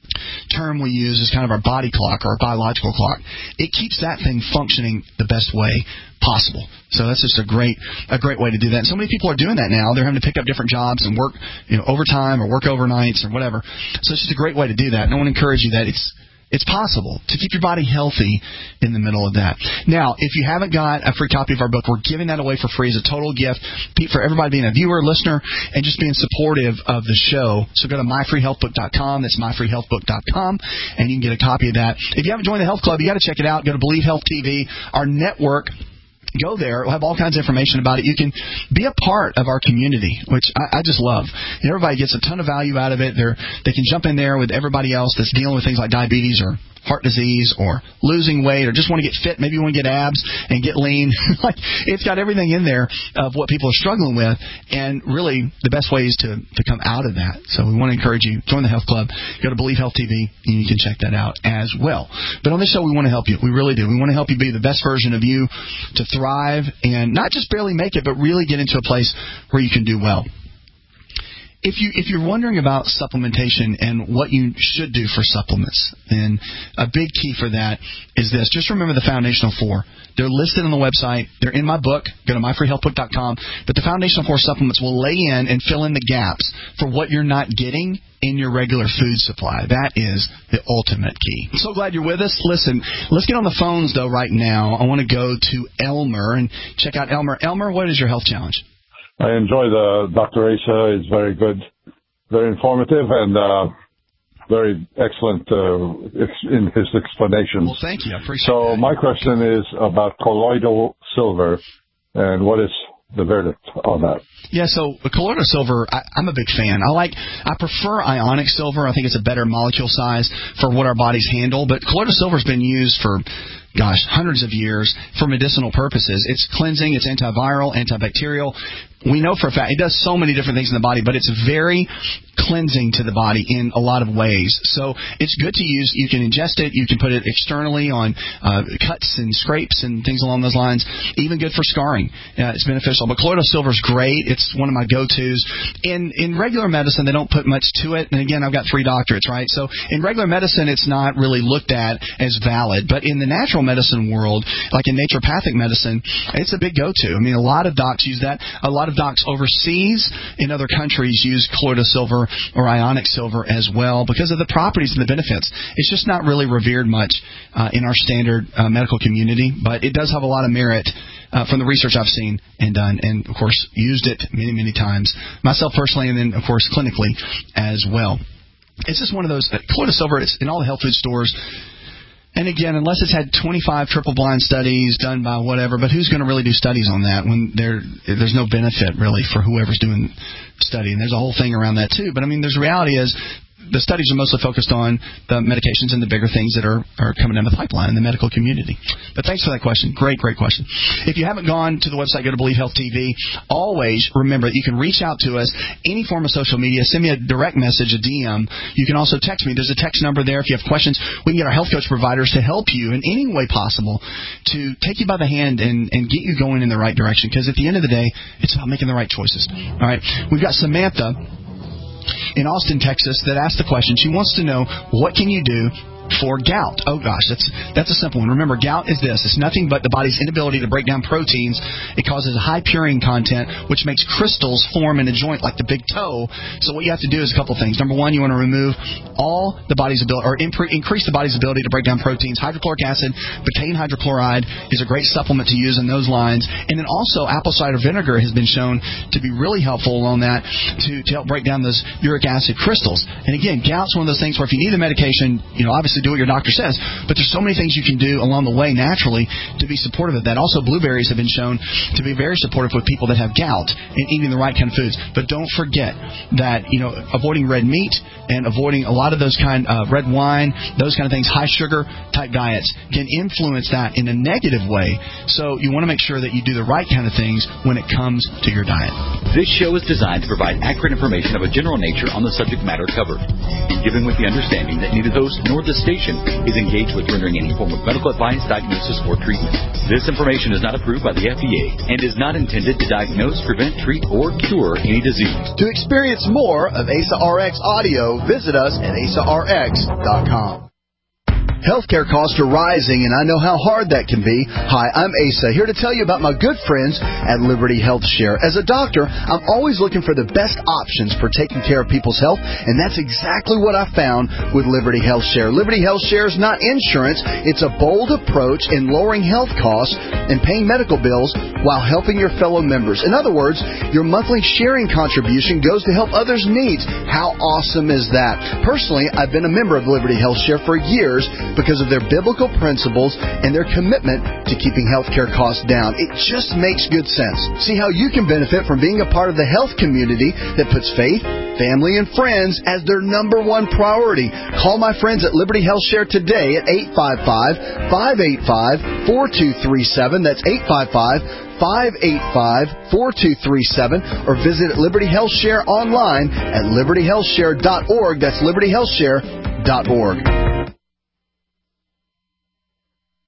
term we use is kind of our body clock or our biological clock. It keeps that thing functioning the best way possible. So that's just a great way to do that. And so many people are doing that now. They're having to pick up different jobs and work overtime or work overnights or whatever. So it's just a great way to do that. And I want to encourage you that it's possible to keep your body healthy in the middle of that. Now, if you haven't got a free copy of our book, we're giving that away for free as a total gift for everybody being a viewer, listener, and just being supportive of the show. So go to myfreehealthbook.com. That's myfreehealthbook.com, and you can get a copy of that. If you haven't joined the Health Club, you got to check it out. Go to Believe Health TV, our network. Go there. We'll have all kinds of information about it. You can be a part of our community, which I just love. Everybody gets a ton of value out of it. They can jump in there with everybody else that's dealing with things like diabetes or heart disease or losing weight or just want to get fit. Maybe you want to get abs and get lean. It's got everything in there of what people are struggling with, and really the best way is to come out of that. So we want to encourage you, join the Health Club, go to Believe Health TV, and you can check that out as well. But on this show, we want to help you. We really do. We want to help you be the best version of you, to thrive and not just barely make it, but really get into a place where you can do well. If you're wondering about supplementation and what you should do for supplements, then a big key for that is this. Just remember the foundational 4. They're listed on the website. They're in my book. Go to myfreehealthbook.com. But the foundational 4 supplements will lay in and fill in the gaps for what you're not getting in your regular food supply. That is the ultimate key. I'm so glad you're with us. Listen, let's get on the phones, though, right now. I want to go to Elmer and check out Elmer. Elmer, what is your health challenge?
I enjoy Dr. Asa. It's very good, very informative, and very excellent in his explanations.
Well, thank you. I appreciate
So
that.
my question is about colloidal silver, and what is the verdict on that?
Yeah, so colloidal silver, I'm a big fan. I prefer ionic silver. I think it's a better molecule size for what our bodies handle. But colloidal silver has been used for, hundreds of years for medicinal purposes. It's cleansing, it's antiviral, antibacterial. We know for a fact it does so many different things in the body, but it's very cleansing to the body in a lot of ways. So it's good to use. You can ingest it. You can put it externally on cuts and scrapes and things along those lines. Even good for scarring. It's beneficial. But colloidal silver is great. It's one of my go-tos. In regular medicine, they don't put much to it. And again, I've got 3 doctorates, right? So in regular medicine, it's not really looked at as valid. But in the natural medicine world, like in naturopathic medicine, it's a big go-to. I mean, a lot of docs use that. A lot of docs overseas in other countries use colloidal silver or ionic silver as well because of the properties and the benefits. It's just not really revered much in our standard medical community, but it does have a lot of merit from the research I've seen and done, and of course used it many, many times myself personally, and then of course clinically as well. It's just one of those colloidal silver. It's in all the health food stores. And again, unless it's had 25 triple-blind studies done by whatever, but who's going to really do studies on that when there's no benefit really for whoever's doing study? And there's a whole thing around that too. But I mean, the reality is the studies are mostly focused on the medications and the bigger things that are coming in the pipeline in the medical community. But thanks for that question. Great question. If you haven't gone to the website, go to Believe Health TV. Always remember that you can reach out to us any form of social media. Send me a direct message, a DM. You can also text me. There's a text number there. If you have questions, we can get our health coach providers to help you in any way possible to take you by the hand and get you going in the right direction. Because at the end of the day, it's about making the right choices. All right. We've got Samantha in Austin, Texas, that asked the question. She wants to know, what can you do for gout? Oh gosh, that's a simple one. Remember, gout is this. It's nothing but the body's inability to break down proteins. It causes a high purine content, which makes crystals form in a joint like the big toe. So what you have to do is a couple things. Number one, you want to remove all the body's ability, or increase the body's ability to break down proteins. Hydrochloric acid, betaine hydrochloride is a great supplement to use in those lines. And then also apple cider vinegar has been shown to be really helpful on that to help break down those uric acid crystals. And again, gout's one of those things where if you need the medication, obviously do what your doctor says, but there's so many things you can do along the way naturally to be supportive of that. Also, blueberries have been shown to be very supportive with people that have gout and eating the right kind of foods. But don't forget that, avoiding red meat and avoiding a lot of those kind of red wine, those kind of things, high sugar type diets can influence that in a negative way. So you want to make sure that you do the right kind of things when it comes to your diet.
This show is designed to provide accurate information of a general nature on the subject matter covered, and given with the understanding that neither host nor the station is engaged with rendering any form of medical advice, diagnosis, or treatment. This information is not approved by the FDA and is not intended to diagnose, prevent, treat, or cure any disease.
To experience more of Asa RX audio, visit us at asarx.com. Healthcare costs are rising, and I know how hard that can be. Hi, I'm Asa, here to tell you about my good friends at Liberty Health Share. As a doctor, I'm always looking for the best options for taking care of people's health, and that's exactly what I found with Liberty Health Share. Liberty Health Share is not insurance. It's a bold approach in lowering health costs and paying medical bills while helping your fellow members. In other words, your monthly sharing contribution goes to help others' needs. How awesome is that? Personally, I've been a member of Liberty Health Share for years because of their biblical principles and their commitment to keeping healthcare costs down. It just makes good sense. See how you can benefit from being a part of the health community that puts faith, family, and friends as their number one priority. Call my friends at Liberty Health Share today at 855-585-4237. That's 855-585-4237, or visit Liberty Health Share online at libertyhealthshare.org. That's libertyhealthshare.org.